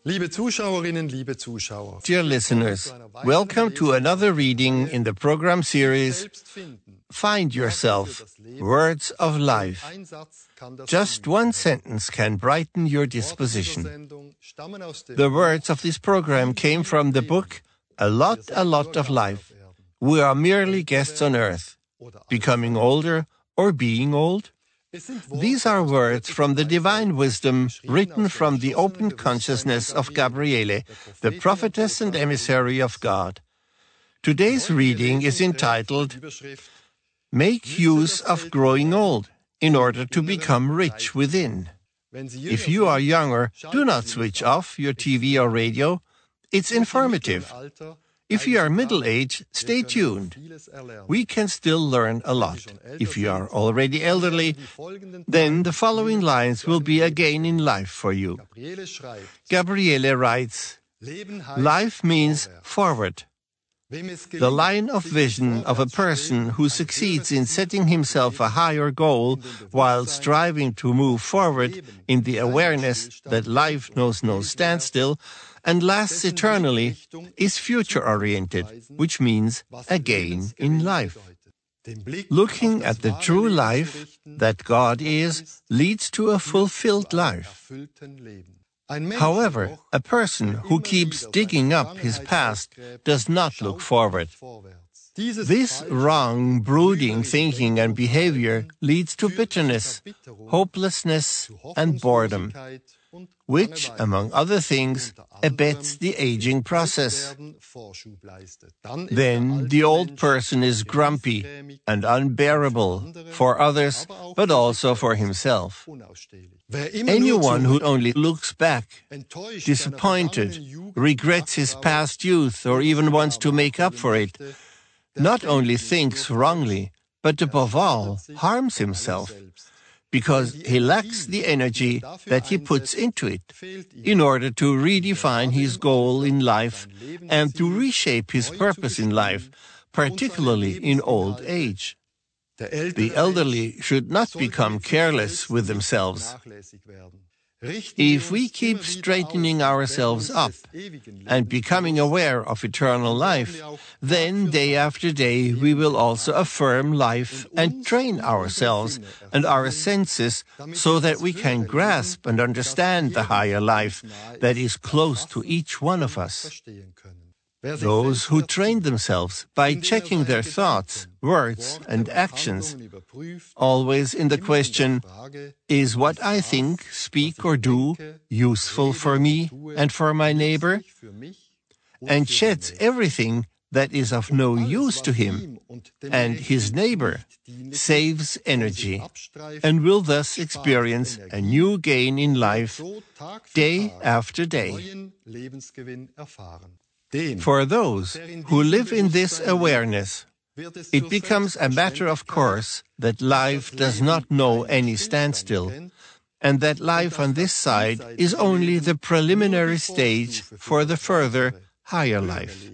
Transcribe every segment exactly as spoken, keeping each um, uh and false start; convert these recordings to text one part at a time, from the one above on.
Liebe Zuschauerinnen, liebe Zuschauer. Dear listeners, welcome to another reading in the program series Find Yourself, Words of Life. Just one sentence can brighten your disposition. The words of this program came from the book A Lot, A Lot of Life. We are merely guests on earth, becoming older or being old. These are words from the divine wisdom written from the opened consciousness of Gabriele, the prophetess and emissary of God. Today's reading is entitled, Make Use of Growing Old in order to become rich within. If you are younger, do not switch off your T V or radio. It's informative. If you are middle-aged, stay tuned. We can still learn a lot. If you are already elderly, then the following lines will be a gain in life for you. Gabriele writes, Life means forward. The line of vision of a person who succeeds in setting himself a higher goal while striving to move forward in the awareness that life knows no standstill and lasts eternally is future-oriented, which means a gain in life. Looking at the true life that God is leads to a fulfilled life. However, a person who keeps digging up his past does not look forward. This wrong, brooding thinking and behavior leads to bitterness, hopelessness, and boredom, which, among other things, abets the aging process. Then the old person is grumpy and unbearable for others, but also for himself. Anyone who only looks back, disappointed, regrets his past youth, or even wants to make up for it, not only thinks wrongly, but above all, harms himself, because he lacks the energy that he puts into it in order to redefine his goal in life and to reshape his purpose in life, particularly in old age. The elderly should not become careless with themselves. If we keep straightening ourselves up and becoming aware of eternal life, then day after day we will also affirm life and train ourselves and our senses so that we can grasp and understand the higher life that is close to each one of us. Those who train themselves by checking their thoughts, words, and actions, always in the question, is what I think, speak, or do useful for me and for my neighbor? And sheds everything that is of no use to him and his neighbor, saves energy, and will thus experience a new gain in life day after day. For those who live in this awareness, it becomes a matter of course that life does not know any standstill, and that life on this side is only the preliminary stage for the further, higher life.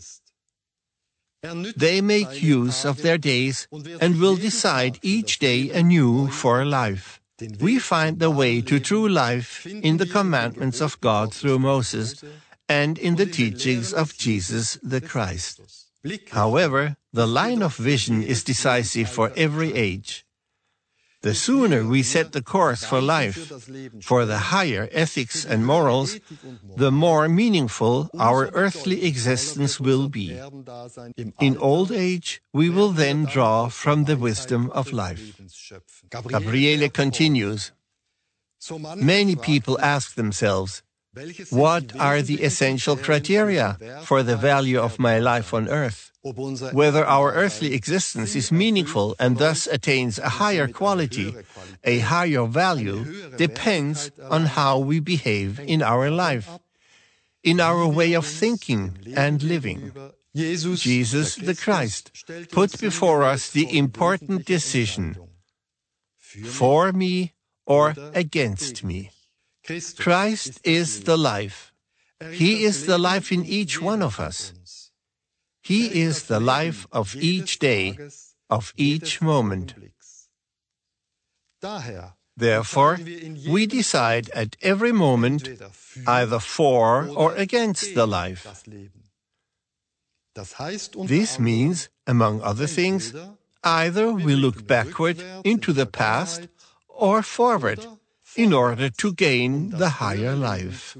They make use of their days and will decide each day anew for life. We find the way to true life in the commandments of God through Moses and in the teachings of Jesus the Christ. However, the line of vision is decisive for every age. The sooner we set the course for life, for the higher ethics and morals, the more meaningful our earthly existence will be. In old age, we will then draw from the wisdom of life. Gabriele continues, Many people ask themselves, what are the essential criteria for the value of my life on earth? Whether our earthly existence is meaningful and thus attains a higher quality, a higher value, depends on how we behave in our life, in our way of thinking and living. Jesus the Christ put before us the important decision, for me or against me. Christ is the life. He is the life in each one of us. He is the life of each day, of each moment. Therefore, we decide at every moment either for or against the life. This means, among other things, either we look backward into the past or forward in order to gain the higher life.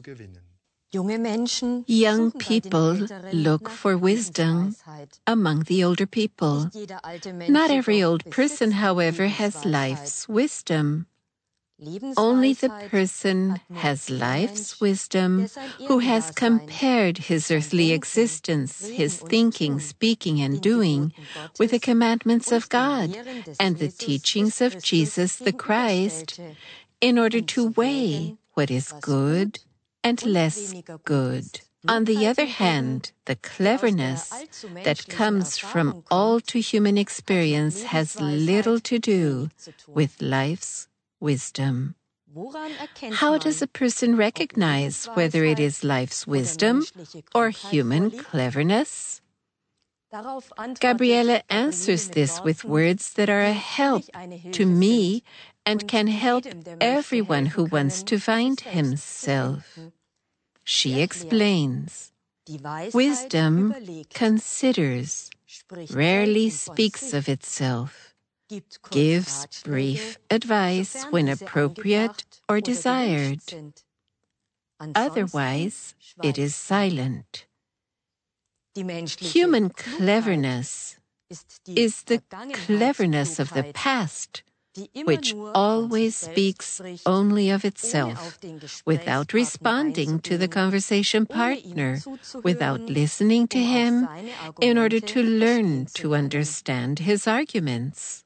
Young people look for wisdom among the older people. Not every old person, however, has life's wisdom. Only the person has life's wisdom who has compared his earthly existence, his thinking, speaking, and doing with the commandments of God and the teachings of Jesus the Christ in order to weigh what is good and less good. On the other hand, the cleverness that comes from all too human experience has little to do with life's wisdom. How does a person recognize whether it is life's wisdom or human cleverness? Gabriele answers this with words that are a help to me and can help everyone who wants to find himself. She explains, wisdom considers, rarely speaks of itself, gives brief advice when appropriate or desired. Otherwise, it is silent. Human cleverness is the cleverness of the past, which always speaks only of itself, without responding to the conversation partner, without listening to him in order to learn to understand his arguments.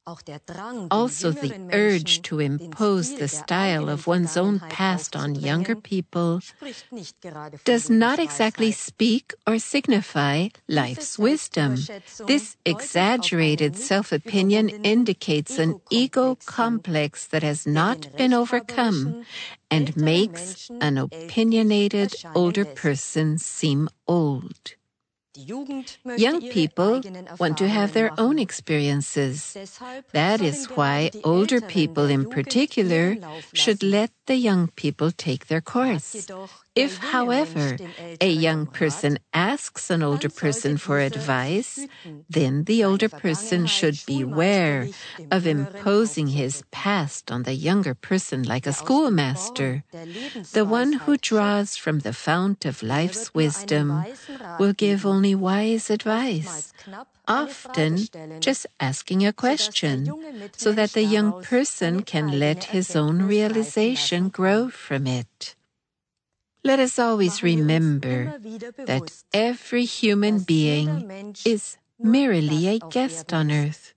Also, the urge to impose the style of one's own past on younger people does not exactly speak or signify life's wisdom. This exaggerated self-opinion indicates an ego complex that has not been overcome and makes an opinionated older person seem old. Young people want to have their own experiences. That is why older people in particular should let the young people take their course. If, however, a young person asks an older person for advice, then the older person should beware of imposing his past on the younger person like a schoolmaster. The one who draws from the fount of life's wisdom will give only wise advice, often just asking a question, so that the young person can let his own realization grow from it. Let us always remember that every human being is merely a guest on earth.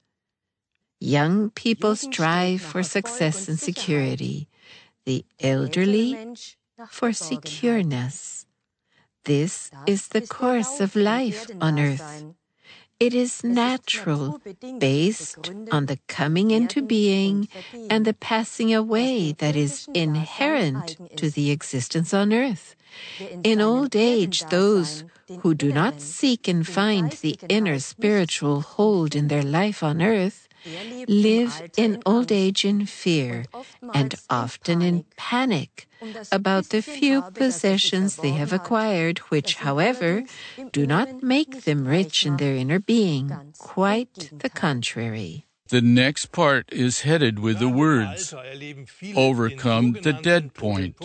Young people strive for success and security, the elderly for secureness. This is the course of life on earth. It is natural, based on the coming into being and the passing away that is inherent to the existence on earth. In old age, those who do not seek and find the inner spiritual hold in their life on earth live in old age in fear and often in panic about the few possessions they have acquired, which, however, do not make them rich in their inner being. Quite the contrary. The next part is headed with the words, overcome the dead point.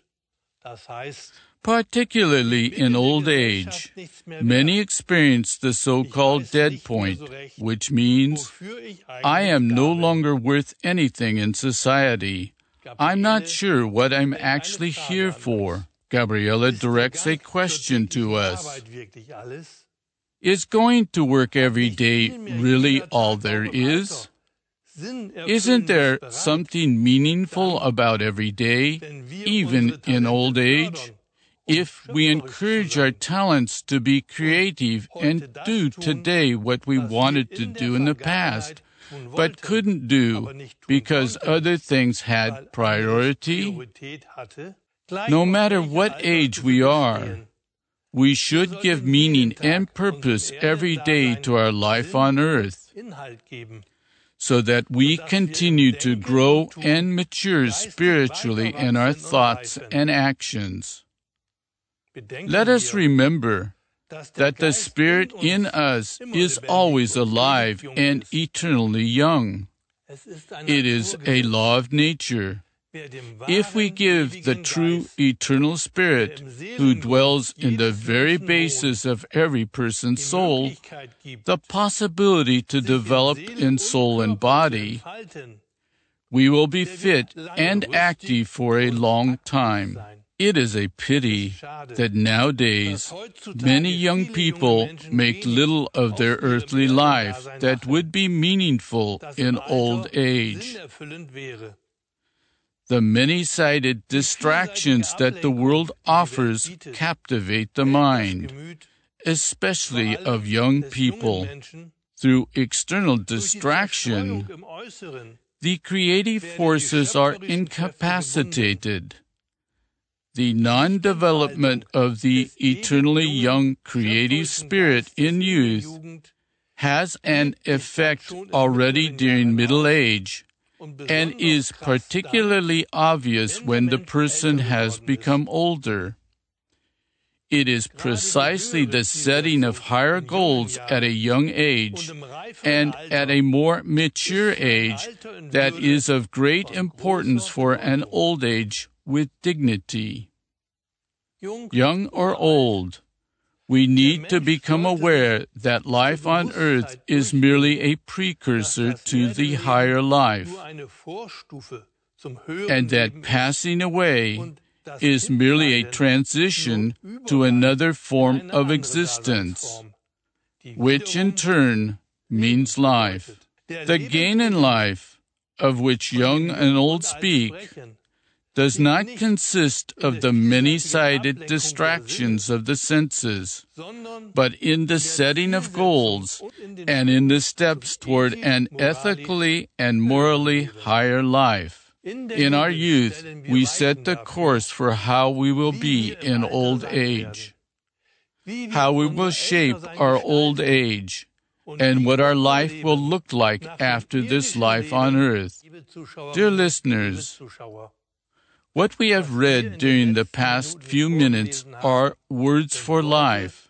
Particularly in old age, many experience the so-called dead point, which means, I am no longer worth anything in society. I'm not sure what I'm actually here for. Gabriele directs a question to us. Is going to work every day really all there is? Isn't there something meaningful about every day, even in old age? If we encourage our talents to be creative and do today what we wanted to do in the past, but couldn't do because other things had priority, no matter what age we are, we should give meaning and purpose every day to our life on earth. so that we continue to grow and mature spiritually in our thoughts and actions. Let us remember that the Spirit in us is always alive and eternally young. It is a law of nature. If we give the true eternal Spirit, who dwells in the very basis of every person's soul, the possibility to develop in soul and body, we will be fit and active for a long time. It is a pity that nowadays many young people make little of their earthly life that would be meaningful in old age. The many-sided distractions that the world offers captivate the mind, especially of young people. Through external distraction, the creative forces are incapacitated. The non-development of the eternally young creative spirit in youth has an effect already during middle age and is particularly obvious when the person has become older. It is precisely the setting of higher goals at a young age and at a more mature age that is of great importance for an old age with dignity. Young or old, we need to become aware that life on earth is merely a precursor to the higher life, and that passing away is merely a transition to another form of existence, which in turn means life. The gain in life, of which young and old speak, does not consist of the many-sided distractions of the senses, but in the setting of goals and in the steps toward an ethically and morally higher life. In our youth, we set the course for how we will be in old age, how we will shape our old age, and what our life will look like after this life on earth. Dear listeners, what we have read during the past few minutes are words for life.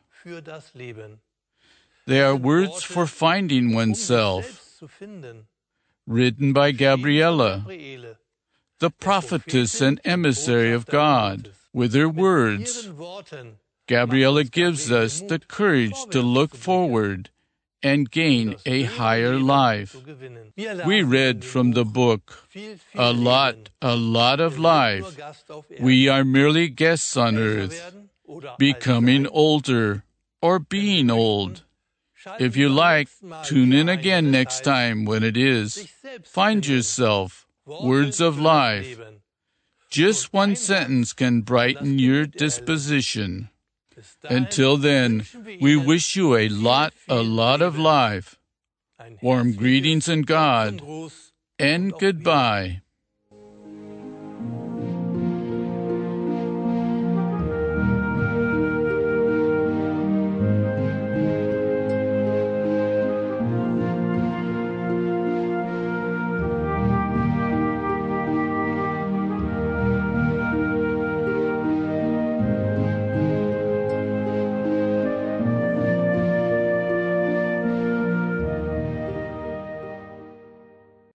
They are words for finding oneself, written by Gabriella, the prophetess and emissary of God. With her words, Gabriella gives us the courage to look forward and gain a higher life. We read from the book, a lot, a lot of life. We are merely guests on earth, becoming older or being old. If you like, tune in again next time when it is Find Yourself, Words of Life. Just one sentence can brighten your disposition. Until then, we wish you a lot, a lot of life. Warm greetings in God, and goodbye.